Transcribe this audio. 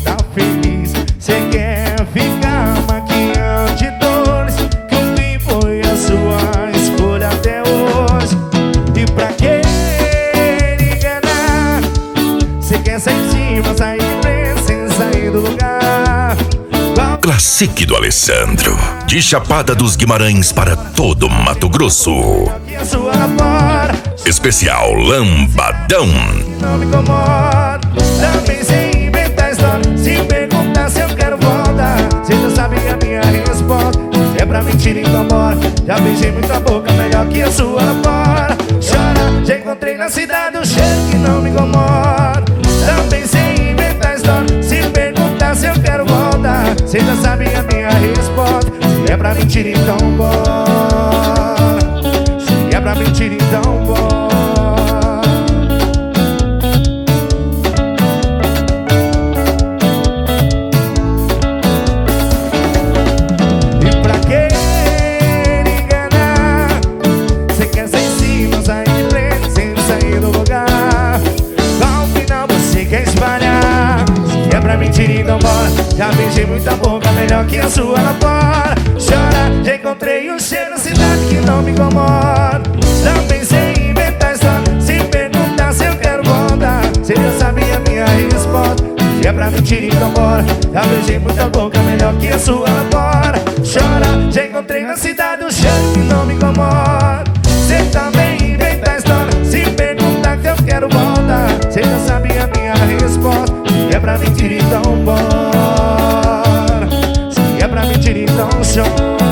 tá feliz. Cê quer ficar maquiando de dores, que o fim foi a sua escolha até hoje. E pra que enganar? Cê quer sair de cima, sair de frente, sem sair do lugar. Classique do Alessandro, de Chapada dos Guimarães para todo Mato Grosso. Especial Lambadão. Não me incomoda, já pensei em inventar história. Se perguntar se eu quero voltar, cê já sabe a minha resposta. Se é pra mentir, então bora. Já beijei muita boca, melhor que a sua lá fora. Chora, já encontrei na cidade um cheiro que não me incomoda. Já pensei em inventar história. Se perguntar se eu quero voltar, cê já sabe a minha resposta. Se é pra mentir, então bora. Se é pra mentir, então bora. Então bora, já beijei muita boca, melhor que a sua lá fora. Chora, já encontrei um cheiro na cidade que não me incomoda. Já pensei em inventar história. Se perguntar se eu quero voltar, cê já sabe a minha resposta. Se é pra mentir, então bora. Já beijei muita boca, melhor que a sua lá fora. Chora, já encontrei na cidade um cheiro que não me incomoda. Cê também inventa história. Se perguntar que eu quero voltar, cê já sabe a minha resposta. Se é pra mentir, então bora. Se é pra mentir, então chora.